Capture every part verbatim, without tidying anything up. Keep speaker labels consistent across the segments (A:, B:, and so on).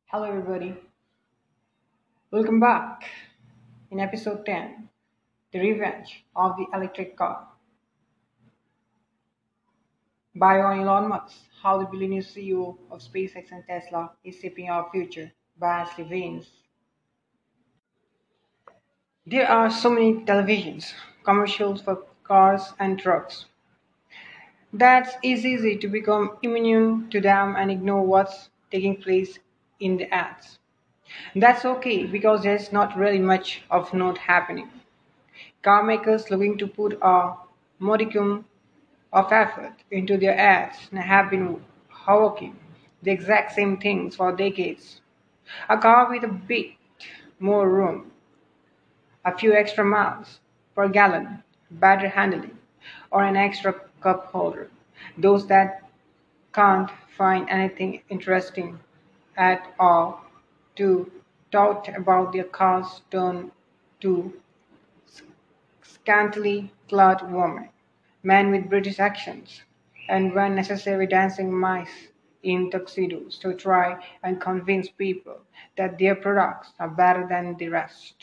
A: Hello, everybody. Welcome back. In episode ten, The Revenge of the Electric Car by Elon Musk, How the Billionaire C E O of SpaceX and Tesla is Shaping Our Future by Ashley Vance. There are so many televisions, commercials for cars and trucks that it's easy to become immune to them and ignore what's taking place in the ads. That's okay because there's not really much of note happening. Car makers looking to put a modicum of effort into their ads have been hawking the exact same things for decades. A car with a bit more room, a few extra miles per gallon, better handling, or an extra cup holder. Those that can't find anything interesting at all to talk about their cars turn to scantily clad women, men with British accents, and when necessary dancing mice in tuxedos to try and convince people that their products are better than the rest.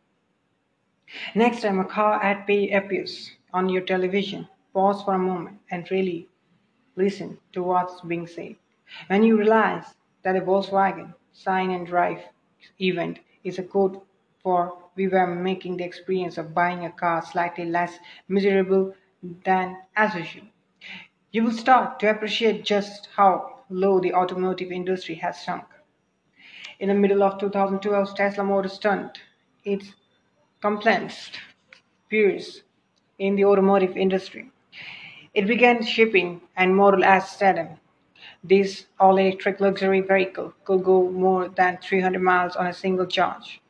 A: Next time a car ad pay appears on your television, pause for a moment and really listen to what's being said. When you realize that a Volkswagen sign and drive event is a code for we were making the experience of buying a car slightly less miserable than as usual, you will start to appreciate just how low the automotive industry has sunk. In the middle of two thousand twelve, Tesla Motors turned its complaints peers in the automotive industry. It began shipping and Model S sedan. This all-electric luxury vehicle could go more than three hundred miles on a single charge.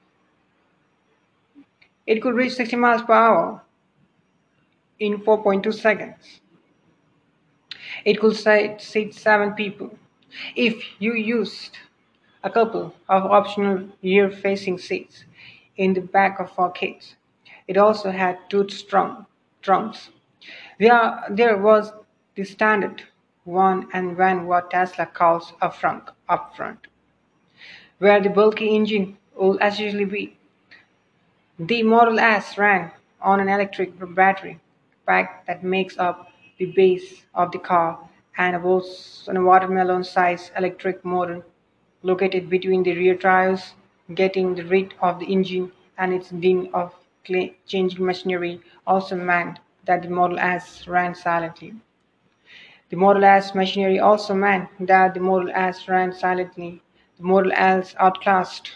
A: It could reach sixty miles per hour in four point two seconds. It could sit seat seven people if you used a couple of optional rear-facing seats in the back of our kids. It also had two strong trunks. There, there was the standard one and when what Tesla calls a frunk up front, where the bulky engine will essentially be. The Model S ran on an electric battery pack that makes up the base of the car and a watermelon-sized electric motor located between the rear tires, getting rid of the engine and its din of changing machinery also meant that the Model S ran silently. The Model S machinery also meant that the Model S ran silently. The Model S outclassed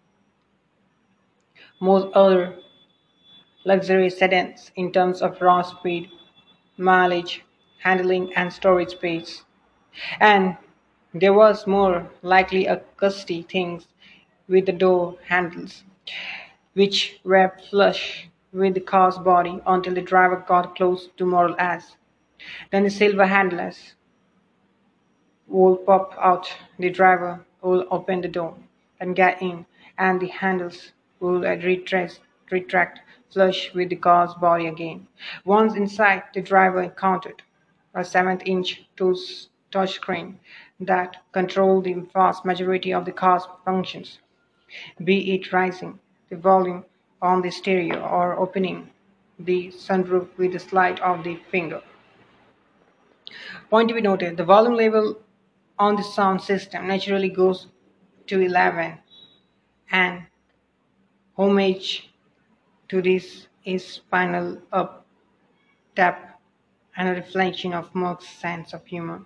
A: most other luxury sedans in terms of raw speed, mileage, handling, and storage space. And there was more likely a gusty things with the door handles, which were flush with the car's body until the driver got close to Model S. Then the silver handles will pop out, the driver will open the door and get in, and the handles will retract, retract flush with the car's body again. Once inside, the driver encountered a seven-inch touchscreen that controlled the vast majority of the car's functions, be it raising the volume on the stereo or opening the sunroof with a slide of the finger. Point to be noted, the volume level on the sound system naturally goes to eleven, and homage to this is Spinal Up Tap and a reflection of Musk's sense of humor.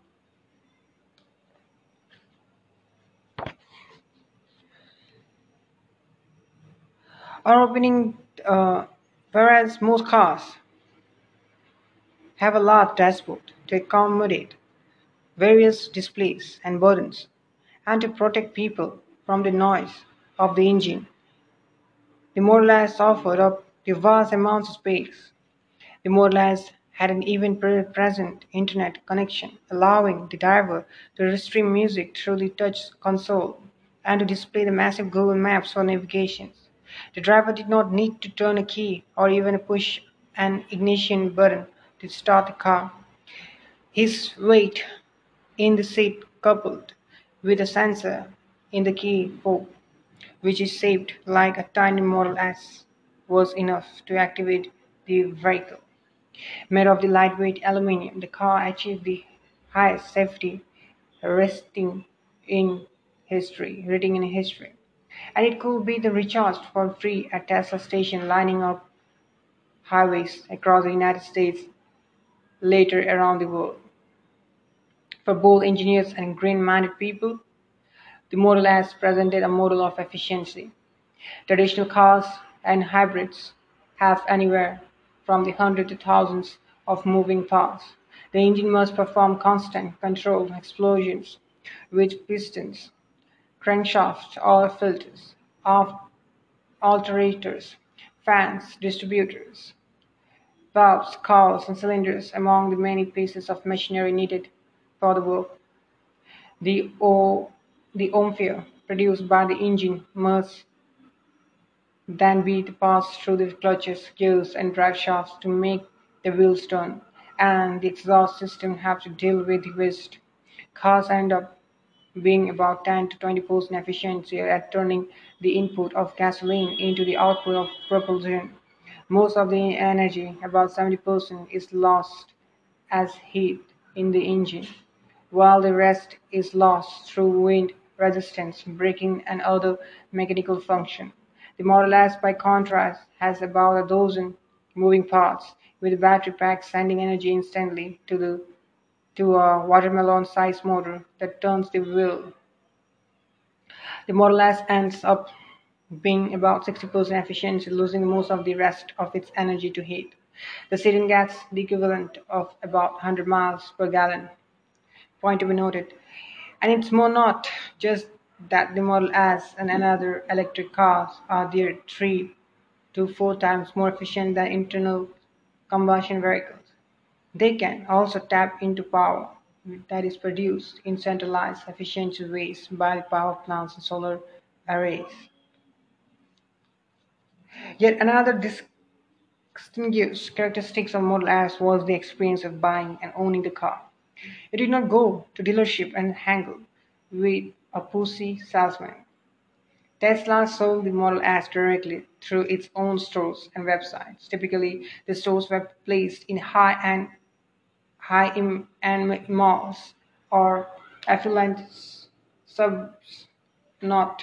A: Our opening, uh, whereas most cars have a large dashboard to accommodate various displays and buttons, and to protect people from the noise of the engine, the Model S offered up the vast amounts of space. The Model S had an even-present internet connection, allowing the driver to stream music through the touch console and to display the massive Google Maps for navigation. The driver did not need to turn a key or even push an ignition button to start the car. His weight in the seat coupled with a sensor in the key fob, which is shaped like a tiny Model S, was enough to activate the vehicle. Made of the lightweight aluminum, the car achieved the highest safety rating in history, rating in history, and it could be the recharged for free at Tesla station lining up highways across the United States, later around the world. For both engineers and green-minded people, the Model S presented a model of efficiency. Traditional cars and hybrids have anywhere from the hundreds to thousands of moving parts. The engine must perform constant controlled explosions with pistons, crankshafts or filters, alternators, fans, distributors, valves, cowls, and cylinders among the many pieces of machinery needed for the work. The, o- the Omphia produced by the engine must then be passed through the clutches, gears, and drive shafts to make the wheels turn, and the exhaust system have to deal with the waste. Cars end up being about ten to twenty percent efficiency at turning the input of gasoline into the output of propulsion. Most of the energy, about seventy percent, is lost as heat in the engine, while the rest is lost through wind resistance, braking, and other mechanical function. The Model S, by contrast, has about a dozen moving parts, with the battery pack sending energy instantly to the to a watermelon-sized motor that turns the wheel. The Model S ends up being about sixty percent efficient, losing most of the rest of its energy to heat. The sedan gets the equivalent of about one hundred miles per gallon. Point to be noted. And it's more not just that the Model S and another electric cars are there three to four times more efficient than internal combustion vehicles. They can also tap into power that is produced in centralized, efficient ways by power plants and solar arrays. Yet another distinguished characteristic of Model S was the experience of buying and owning the car. You did not go to dealership and haggle with a pushy salesman. Tesla sold the Model S directly through its own stores and websites. Typically, the stores were placed in high-end high-end malls or affluent suburbs not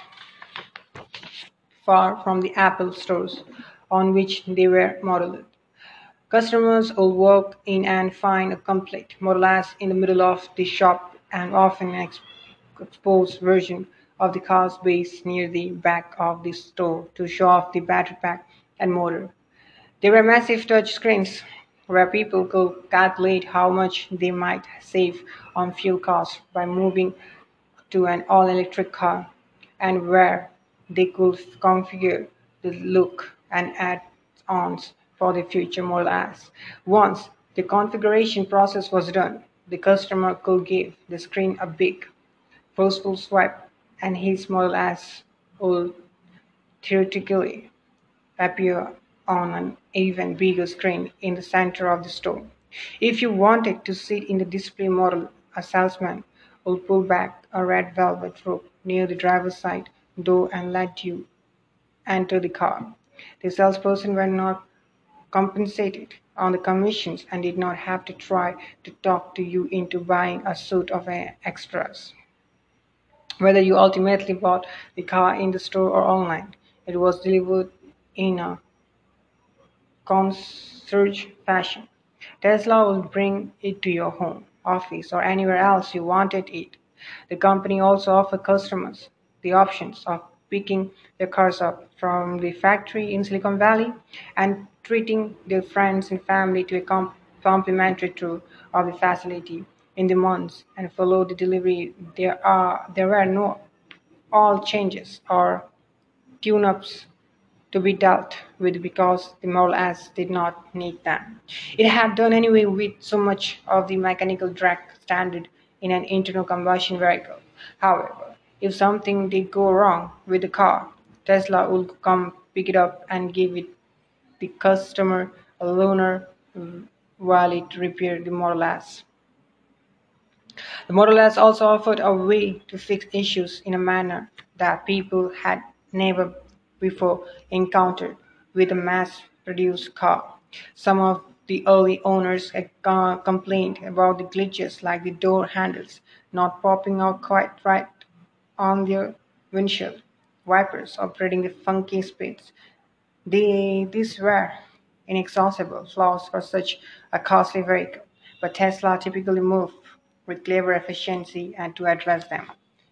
A: far from the Apple stores on which they were modeled. Customers will walk in and find a complete Model S in the middle of the shop and often an exposed version of the car's base near the back of the store to show off the battery pack and motor. There were massive touch screens where people could calculate how much they might save on fuel costs by moving to an all-electric car, and where they could configure the look and add-ons for the future Model S. Once the configuration process was done, the customer could give the screen a big, forceful swipe, and his Model S would theoretically appear on an even bigger screen in the center of the store. If you wanted to sit in the display model, a salesman would pull back a red velvet rope near the driver's side door and let you enter the car. The salesperson were not compensated on the commissions and did not have to try to talk to you into buying a suit of uh, extras. Whether you ultimately bought the car in the store or online, it was delivered in a concierge fashion. Tesla will bring it to your home, office, or anywhere else you wanted it. The company also offers customers the options of picking their cars up from the factory in Silicon Valley and treating their friends and family to a com- complimentary tour of the facility in the months and follow the delivery. There are there were no all changes or tune-ups to be dealt with because the Model S did not need them. It had done anyway with so much of the mechanical drag standard in an internal combustion vehicle. However, if something did go wrong with the car, Tesla would come pick it up and give it the customer a loaner while it repaired the Model S. The Model S also offered a way to fix issues in a manner that people had never before encountered with a mass-produced car. Some of the early owners had co- complained about the glitches like the door handles not popping out quite right on their windshield wipers operating the funky speeds. The, these were inexhaustible flaws for such a costly vehicle, but Tesla typically moved with clever efficiency and to address them.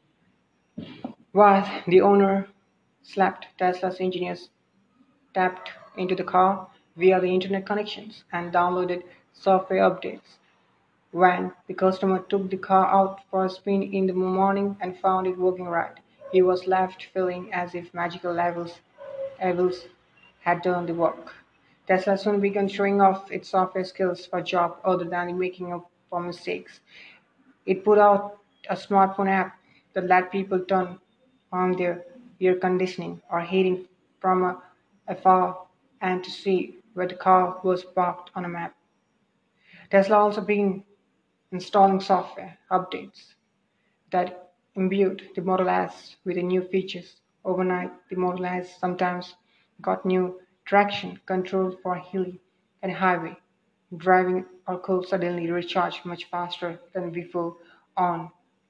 A: While the owner slept, Tesla's engineers tapped into the car via the internet connections and downloaded software updates. When the customer took the car out for a spin in the morning and found it working right, he was left feeling as if magical levels evils had done the work. Tesla soon began showing off its software skills for jobs other than making up for mistakes. It put out a smartphone app that let people turn on their air conditioning or heating from a, afar and to see where the car was parked on a map. Tesla also began installing software updates that imbued the Model S with the new features. Overnight, the Model S sometimes got new traction control for hilly and highway driving or could suddenly recharge much faster than before on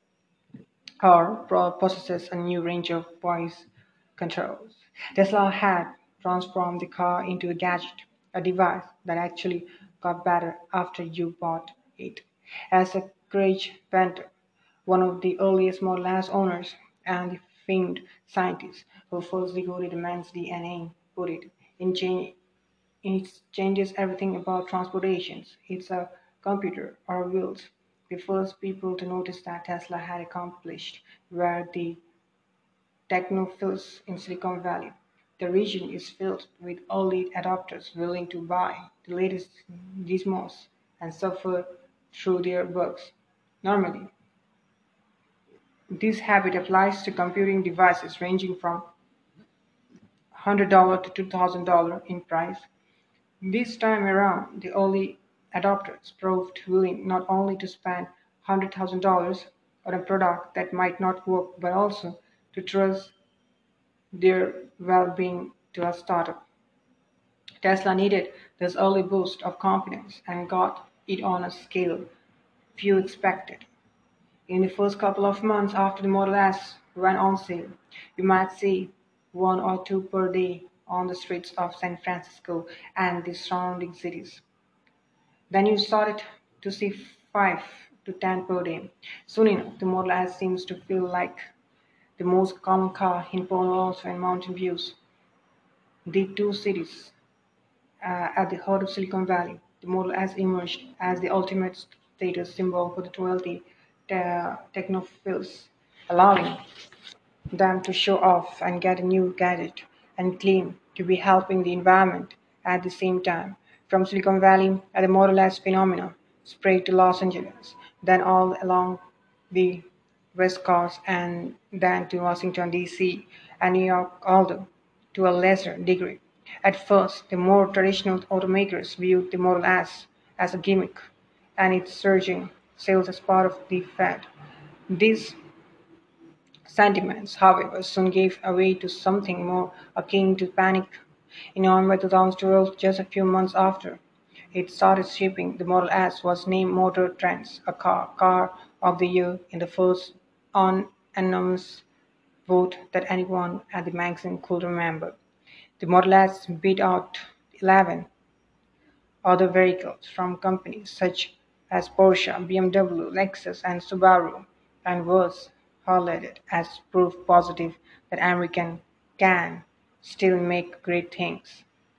A: or pro- possesses a new range of voice controls. Tesla had transformed the car into a gadget, a device that actually got better after you bought it. As a Craig Venter, one of the earliest Model S owners and the famed scientist who first decoded man's D N A, put it, in change, it changes everything about transportations. It's a computer or wheels. The first people to notice that Tesla had accomplished were the technophiles in Silicon Valley. The region is filled with early adopters willing to buy the latest gizmos and suffer through their bugs. Normally, this habit applies to computing devices ranging from one hundred dollars to two thousand dollars in price. This time around, the early adopters proved willing not only to spend one hundred thousand dollars on a product that might not work but also to trust their well-being to a startup. Tesla needed this early boost of confidence and got it on a scale few expected. In the first couple of months after the Model S went on sale, you might see one or two per day on the streets of San Francisco and the surrounding cities. Then you started to see five to ten per day. Soon enough, the Model S seems to feel like the most common car in Palo Alto and Mountain Views, the two cities uh, at the heart of Silicon Valley. The Model S emerged as the ultimate status symbol for the wealthy te- technophiles, allowing them to show off and get a new gadget and claim to be helping the environment at the same time. From Silicon Valley, the Model S phenomena spread to Los Angeles, then all along the West Coast, and then to Washington, D C and New York, although to a lesser degree. At first, the more traditional automakers viewed the Model S as a gimmick and its surging sales as part of the fad. These sentiments, however, soon gave way to something more akin to panic. In November twenty twelve, just a few months after it started shipping, the Model S was named Motor Trend's a car, car of the year in the first unanimous vote that anyone at the magazine could remember. The Model S beat out eleven other vehicles from companies such as Porsche, B M W, Lexus, and Subaru, and was highlighted as proof positive that American can still make great things.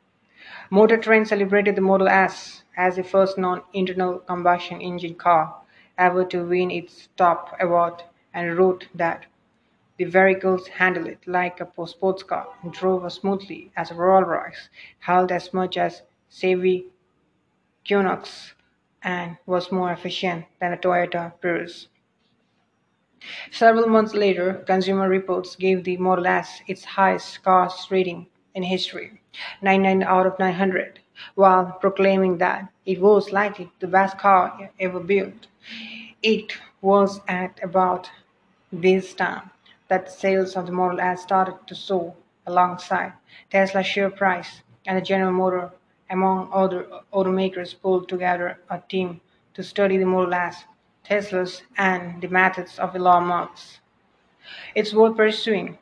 A: Motor Trend celebrated the Model S as the first non-internal combustion engine car ever to win its top award and wrote that the vehicles handled it like a sports car, drove as smoothly as a Rolls-Royce, held as much as Chevy Equinox, and was more efficient than a Toyota Prius. Several months later, Consumer Reports gave the Model S its highest cost rating in history, ninety-nine out of nine hundred, while proclaiming that it was likely the best car ever built. It Was at about this time that sales of the Model S started to soar alongside Tesla's share price, and the General Motors, among other automakers, pulled together a team to study the Model S, Tesla's, and the methods of Elon Musk. It's worth pursuing.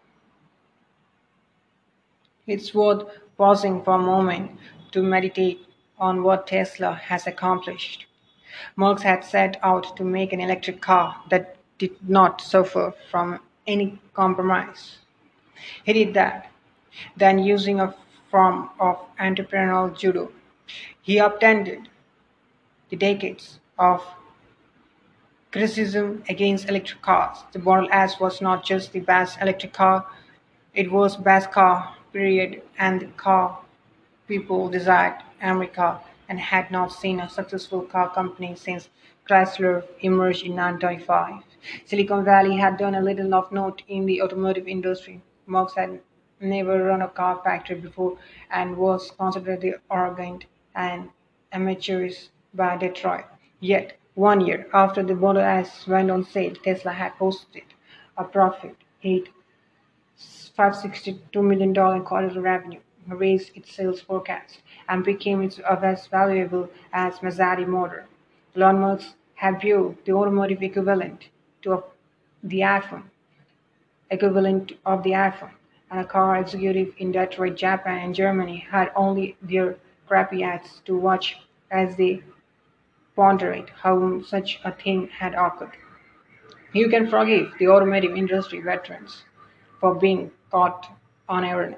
A: It's worth pausing for a moment to meditate on what Tesla has accomplished. Marx had set out to make an electric car that did not suffer from any compromise. He did that. Then, using a form of entrepreneurial judo, he upended the decades of criticism against electric cars. The Model S was not just the best electric car, it was best car, period, and the car people desired America and had not seen a successful car company since Chrysler emerged in nineteen twenty-five. Silicon Valley had done a little of note in the automotive industry. Marx had never run a car factory before and was considered the arrogant and amateurish by Detroit. Yet, one year after the Model S went on sale, Tesla had posted a profit, hit five hundred sixty-two million dollars in quarterly revenue, raised its sales forecast, and became as valuable as Maserati Motor. Elon Musk had built the automotive equivalent to the iPhone, equivalent of the iPhone, and a car executive in Detroit, Japan, and Germany had only their crappy ads to watch as they pondered how such a thing had occurred. You can forgive the automotive industry veterans for being caught unawares.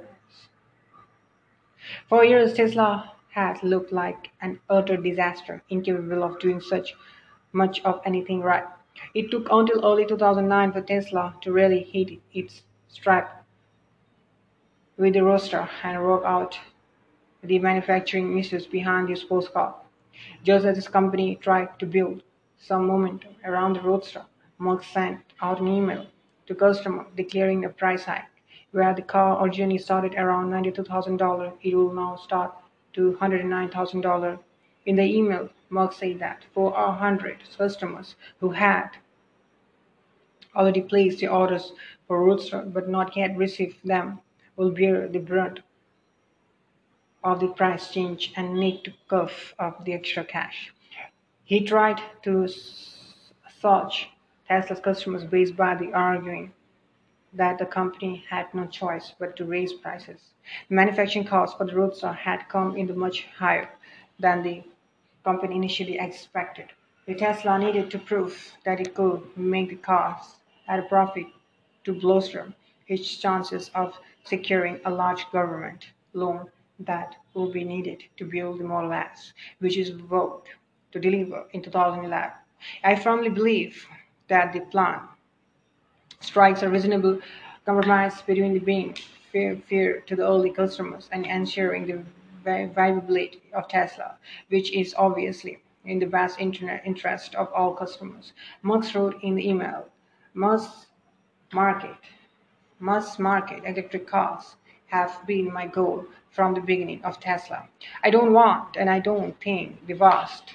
A: For years, Tesla had looked like an utter disaster, incapable of doing such much of anything right. It took until early two thousand nine for Tesla to really hit its stride with the Roadster and work out the manufacturing issues behind the sports car. Just as this company tried to build some momentum around the Roadster, Musk sent out an email to customers declaring a price hike. Where the car originally started around ninety-two thousand dollars, it will now start to one hundred nine thousand dollars. In the email, Musk said that for one hundred customers who had already placed the orders for Roadster but not yet received them will bear the brunt of the price change and need to cough up the extra cash. He tried to search Tesla's customer base by the arguing that the company had no choice but to raise prices. The manufacturing costs for the Roadster had come in much higher than the company initially expected. The Tesla needed to prove that it could make the cars at a profit to bolster its chances of securing a large government loan that would be needed to build the Model S, which is vowed to deliver in two thousand eleven. I firmly believe that the plan strikes a reasonable compromise between the being fair, fair to the early customers and ensuring the viability of Tesla, which is obviously in the best interest of all customers. Musk wrote in the email, must market, must market electric cars have been my goal from the beginning of Tesla. I don't want and I don't think the vast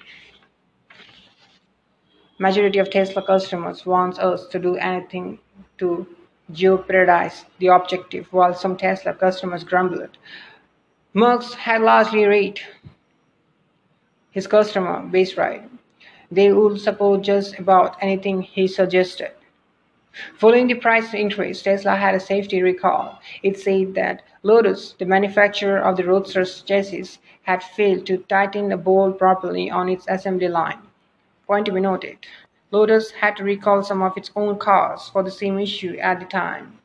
A: majority of Tesla customers wants us to do anything to jeopardize the objective, while some Tesla customers grumbled. Musk had largely read his customer base right. They would support just about anything he suggested. Following the price increase, Tesla had a safety recall. It said that Lotus, the manufacturer of the Roadster's chassis, had failed to tighten the bolt properly on its assembly line. Point to be noted, Lotus had to recall some of its own cars for the same issue at the time.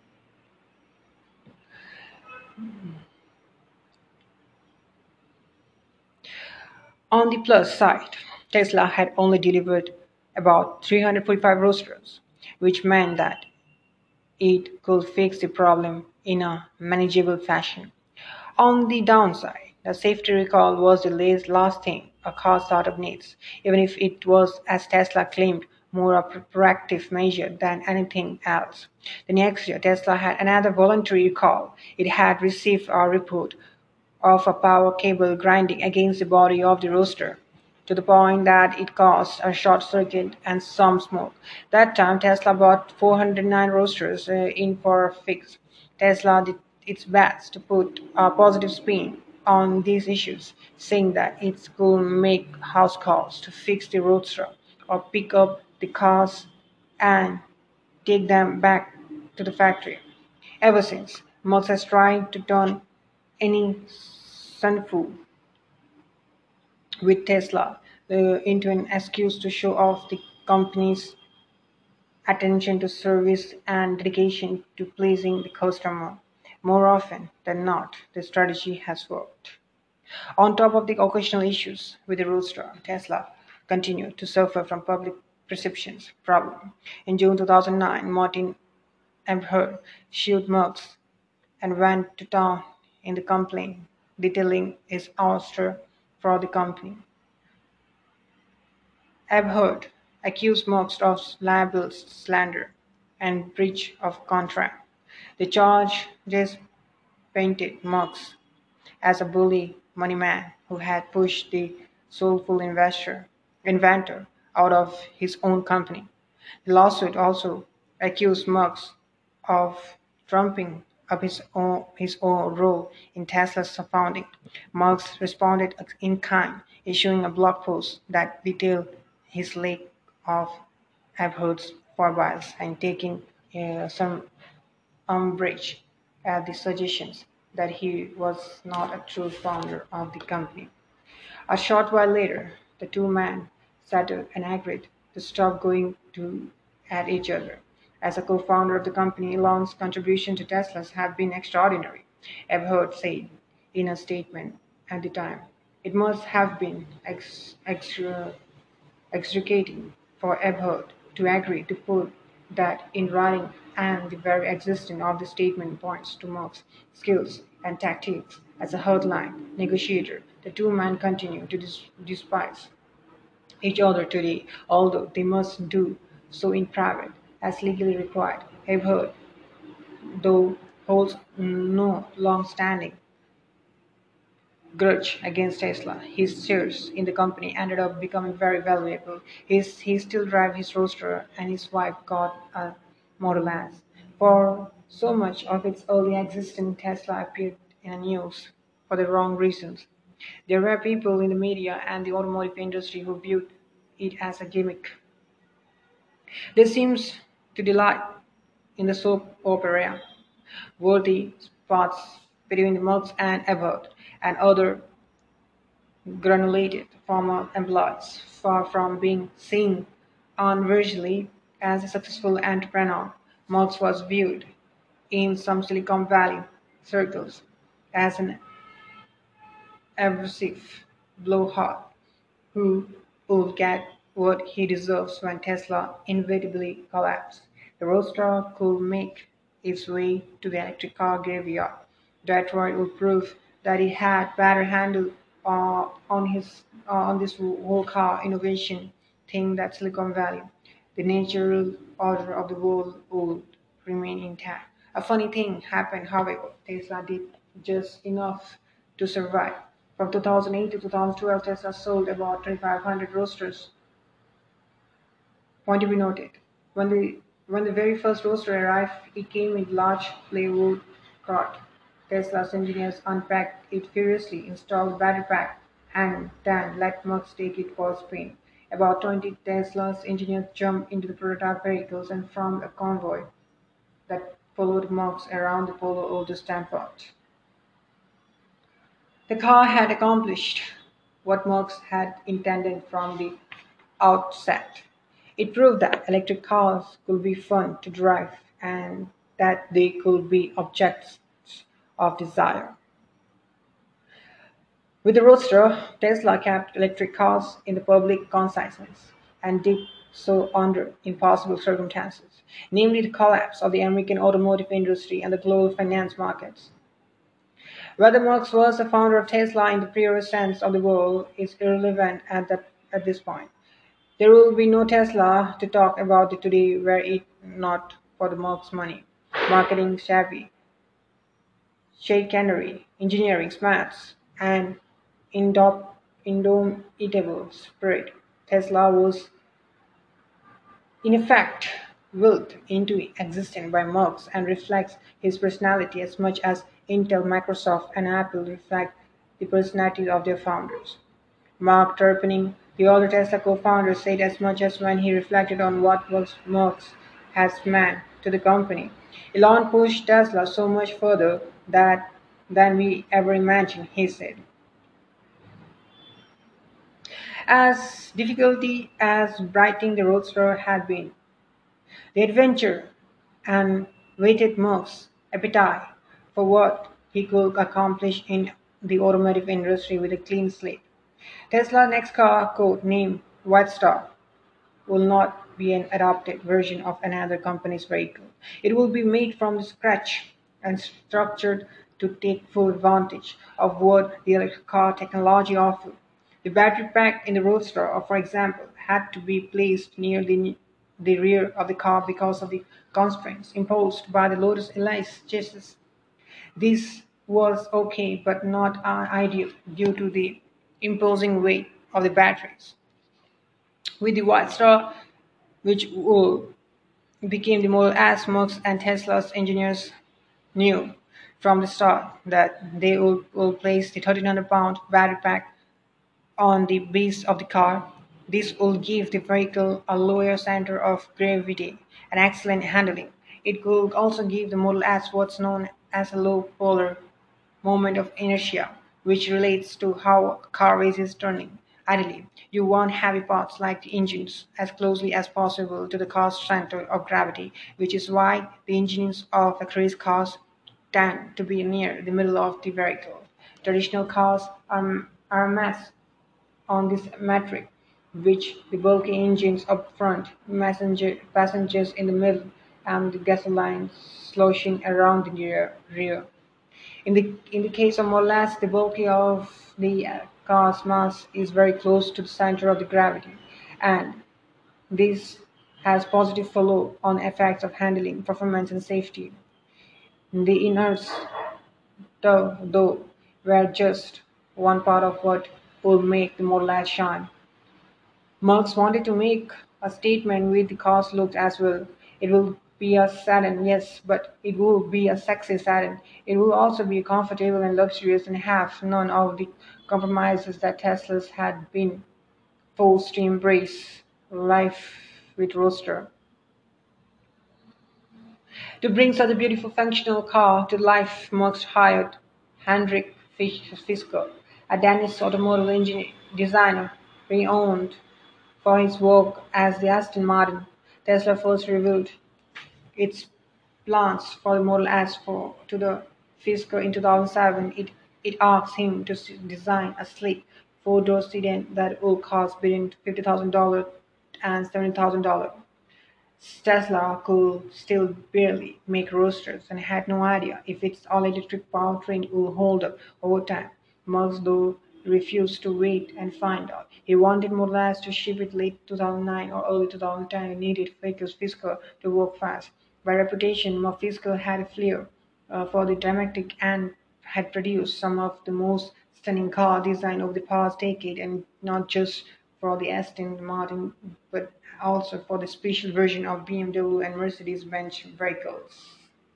A: On the plus side, Tesla had only delivered about three hundred forty-five Roadsters, which meant that it could fix the problem in a manageable fashion. On the downside, the safety recall was the last thing a car startup needs, even if it was, as Tesla claimed, more a proactive measure than anything else. The next year, Tesla had another voluntary recall. It had received a report of a power cable grinding against the body of the Roadster. to the point that it caused a short circuit and some smoke. That time, Tesla bought four hundred nine roasters uh, in for a fix. Tesla did its best to put a positive spin on these issues, saying that it could make house calls to fix the roadster or pick up the cars and take them back to the factory. Ever since, Musk has tried to turn any snafu with Tesla uh, into an excuse to show off the company's attention to service and dedication to pleasing the customer. More often than not, the strategy has worked. On top of the occasional issues with the Roadster, Tesla continued to suffer from public perceptions problem. In June two thousand nine, Martin Eberhard sued Musk and went to town in the complaint, detailing his ouster for the company. Eberhard accused Musk of libel, slander, and breach of contract. The charges painted Musk as a bully moneyman who had pushed the soulful investor, inventor out of his own company. The lawsuit also accused Musk of trumping up his own, his own role in Tesla's founding. Musk responded in kind, issuing a blog post that detailed his lack of Eberhard's foibles and taking uh, some umbrage at the suggestions that he was not a true founder of the company. A short while later, the two men settled and agreed to stop going to at each other. As a co-founder of the company, Elon's contribution to Tesla's have been extraordinary, Eberhard said in a statement at the time. It must have been ex- extra excruciating for Eberhard to agree to put that in writing, and the very existence of the statement points to Musk's skills and tactics as a hardline negotiator. The two men continue to dis- despise each other today, although they must do so in private, as legally required. Eberhard, though, holds no long-standing grudge against Tesla. His shares in the company ended up becoming very valuable. He's, he still drives his Roadster, and his wife got a Model S. For so much of its early existence, Tesla appeared in the news for the wrong reasons. There were people in the media and the automotive industry who viewed it as a gimmick. This seems to delight in the soap opera worthy spots between Musk and Ebert and other granulated former employees, far from being seen unveilingly as a successful entrepreneur. Musk was viewed in some Silicon Valley circles as an abrasive blowhard who would get what he deserves when Tesla inevitably collapsed. The Roadster could make its way to the electric car graveyard. Detroit would prove that he had better handle uh, on his uh, on this whole car innovation thing than Silicon Valley. The natural order of the world would remain intact. A funny thing happened, however. Tesla did just enough to survive. From two thousand eight to two thousand twelve, Tesla sold about twenty-five hundred roasters. Point to be noted: when the when the very first roaster arrived, it came in large plywood cart. Tesla's engineers unpacked it furiously, installed battery pack, and then let Musk take it for a spin. About twenty Tesla's engineers jumped into the prototype vehicles and formed a convoy that followed Musk around the Polo of the Stampede. The car had accomplished what Musk had intended from the outset. It proved that electric cars could be fun to drive and that they could be objects of desire. With the Roadster, Tesla kept electric cars in the public consciousness and did so under impossible circumstances, namely the collapse of the American automotive industry and the global finance markets. Whether Marx was the founder of Tesla in the purest sense of the word is irrelevant at, that, at this point. There will be no Tesla to talk about it today were it not for the Marx money, marketing savvy, chicanery, engineering smarts, and indomitable indomitable spirit. Tesla was in effect willed into existence by Marx and reflects his personality as much as Intel, Microsoft, and Apple reflect the personalities of their founders. Mark Tarpenning, the other Tesla co-founder, said as much as when he reflected on what was Marx has meant to the company. Elon pushed Tesla so much further that than we ever imagined, he said. As difficulty as writing the Roadster had been, the adventure and whetted Musk's appetite for what he could accomplish in the automotive industry with a clean slate. Tesla's next car, code named White Star, will not be an adopted version of another company's vehicle. It will be made from scratch and structured to take full advantage of what the electric car technology offers. The battery pack in the Roadster, for example, had to be placed near the, the rear of the car because of the constraints imposed by the Lotus Elise chassis. This was okay but not uh, ideal due to the imposing weight of the batteries. With the White Star, which would became the model S, Musk and Tesla's engineers knew from the start that they would, would place the thirteen hundred pound battery pack on the base of the car. This will give the vehicle a lower center of gravity and excellent handling. It could also give the Model S what's known as a low polar moment of inertia, which relates to how a car races turning. Ideally, you want heavy parts like the engines as closely as possible to the car's center of gravity, which is why the engines of the race cars tend to be near the middle of the vehicle. Traditional cars are, are a mess on this metric, which the bulky engines up front, messenger, passengers in the middle, and the gasoline sloshing around the rear. rear. In the in the case of molasses, the bulk of the uh, car's mass is very close to the center of the gravity, and this has positive follow-on effects of handling, performance, and safety. The innards, though, though, were just one part of what would make the molasses shine. Marx wanted to make a statement with the car's look as well. It will be a sedan, yes, but it will be a sexy sedan. It will also be comfortable and luxurious and have none of the compromises that Teslas had been forced to embrace. Life with Roadster. To bring such a beautiful functional car to life, Marx hired Hendrik Fisker, a Danish automotive engineer, designer, renowned for his work as the Aston Martin. Tesla first revealed its plans for the Model S for, to the Fisker in two thousand seven. It, it asked him to design a sleek four-door sedan that would cost between fifty thousand dollars and seventy thousand dollars. Tesla could still barely make roadsters and had no idea if its all-electric powertrain would hold up over time. Musk, though, refused to wait and find out. He wanted Model S to ship in late two thousand nine or early two thousand ten and needed Ficker's Fisker to work fast. By reputation, Fisker had a flair uh, for the dramatic and had produced some of the most stunning car design over the past decade, and not just for the Aston Martin, but also for the special version of B M W and Mercedes-Benz vehicles.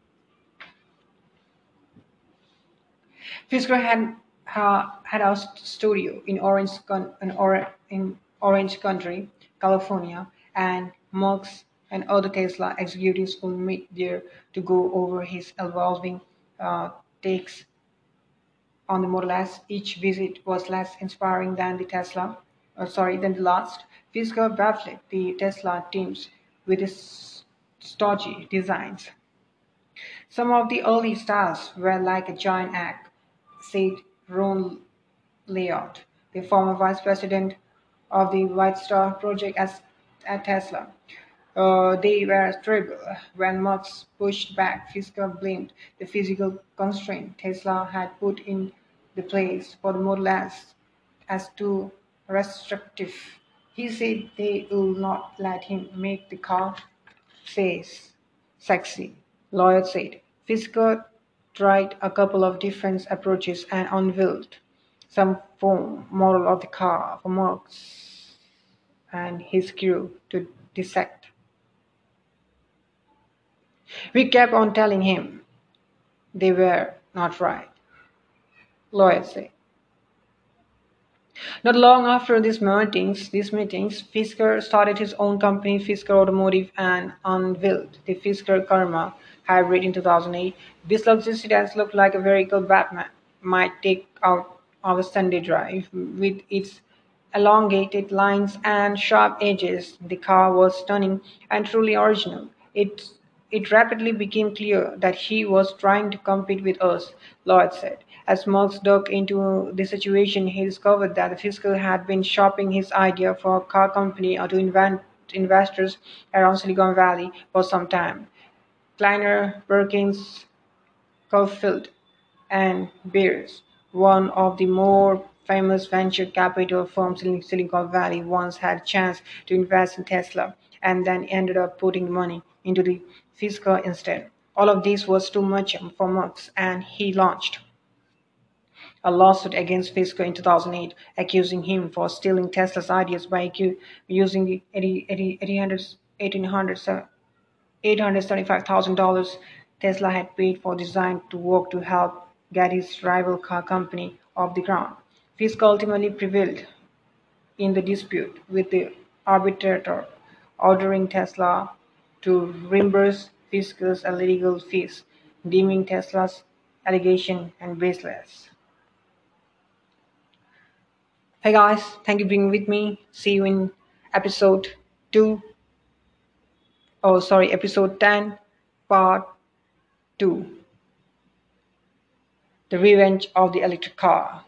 A: Fisker had uh, had a studio in Orange, in, Or- in Orange County, California, and Marx and other Tesla executives will meet there to go over his evolving uh, takes on the Model S. Each visit was less inspiring than the Tesla, uh, sorry, than the last. Fisker baffled the Tesla teams with his stodgy designs. Some of the early stars were like a giant egg, said Ron Layout, the former vice president of the White Star project at, at Tesla. Uh, they were terrible. When Musk pushed back, Fisker blamed the physical constraint Tesla had put in the place for the Model S as too restrictive. He said they will not let him make the car says sexy. Lloyd said. Fisker tried a couple of different approaches and unveiled some foam model of the car for Marx and his crew to dissect. We kept on telling him they were not right, lawyers say. Not long after these meetings, these meetings, Fisker started his own company, Fisker Automotive, and unveiled the Fisker Karma hybrid in two thousand eight. This luxury sedan looked like a vehicle Batman might take out of a Sunday drive. With its elongated lines and sharp edges, the car was stunning and truly original. It it rapidly became clear that he was trying to compete with us, Lloyd said. As Marx dug into the situation, he discovered that the Fisker had been shopping his idea for a car company to invent investors around Silicon Valley for some time. Kleiner, Perkins, Caulfield, and Beers, one of the more famous venture capital firms in Silicon Valley, once had a chance to invest in Tesla and then ended up putting money into the Fisker instead. All of this was too much for Marx, and he launched a lawsuit against Fisker in two thousand eight, accusing him for stealing Tesla's ideas by using the eight hundred seventy-five thousand dollars Tesla had paid for design to work to help get his rival car company off the ground. Fisker ultimately prevailed in the dispute, with the arbitrator ordering Tesla to reimburse Fisker's legal fees, deeming Tesla's allegation and baseless. Hey guys, thank you for being with me. See you in episode two. Oh, sorry, episode ten, part two. The Revenge of the Electric Car.